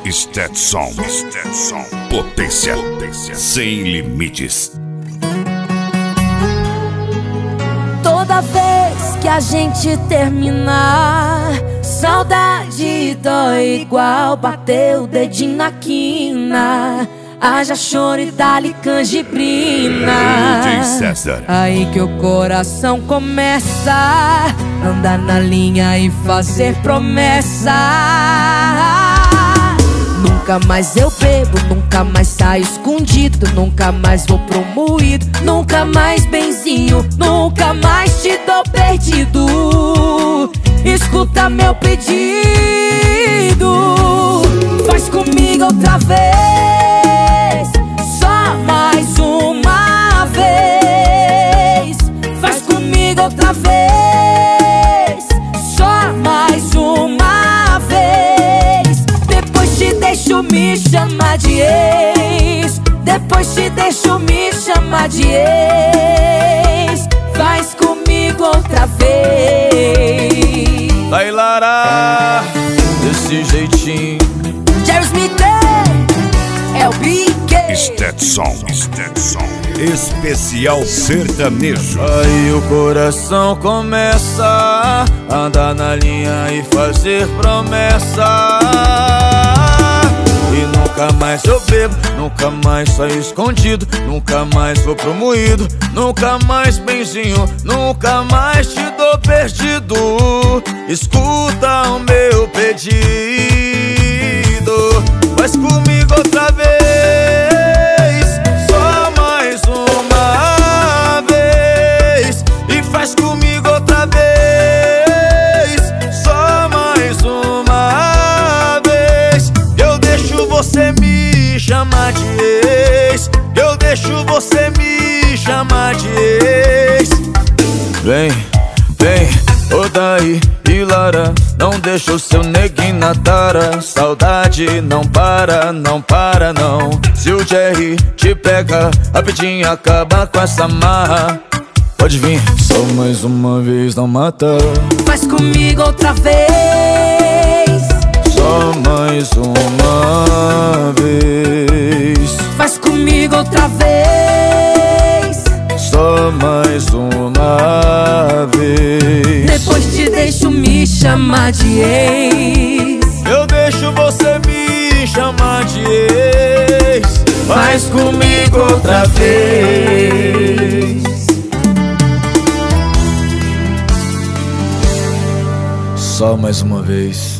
Stetson. Potência sem limites. Toda vez que a gente terminar, saudade dói igual bater o dedinho na quina. Haja choro e dá-lhe canjibrina. Aí que o coração começa a andar na linha e fazer promessa. Nunca mais eu bebo, nunca mais saio escondido, nunca mais vou pro moído, nunca mais benzinho, nunca mais te dou perdido. Escuta meu pedido, faz comigo outra vez, só mais uma vez. Faz comigo outra vez, só mais uma vez. Depois te deixo me chamar de ex, depois te deixo me chamar de ex. Faz comigo outra vez. Vai, Lara, desse jeitinho. Jerry Smith é o BK. Stetson. Especial sertanejo. Aí o coração começa a andar na linha e fazer promessa. E nunca mais eu bebo, nunca mais saio escondido, nunca mais vou pro moído, nunca mais benzinho, nunca mais te dou perdido. Escuta o meu pedido, faz comigo outra vez, só mais uma vez. E faz comigo outra vez, só mais uma vez. Eu deixo você me chamar de ex, eu deixo você me chamar de ex. Vem, vem, ô daí e Lara, não deixa o seu neguinho na tara. Saudade não para, não para não. Se o Jerry te pega, rapidinho acaba com essa marra. Pode vir, só mais uma vez, não mata. Faz comigo outra vez, só mais uma vez. faz comigo outra vez, só mais uma vez. depois te deixo me chamar de ex. Eu deixo você me chamar de ex. Faz comigo outra vez, só mais uma vez.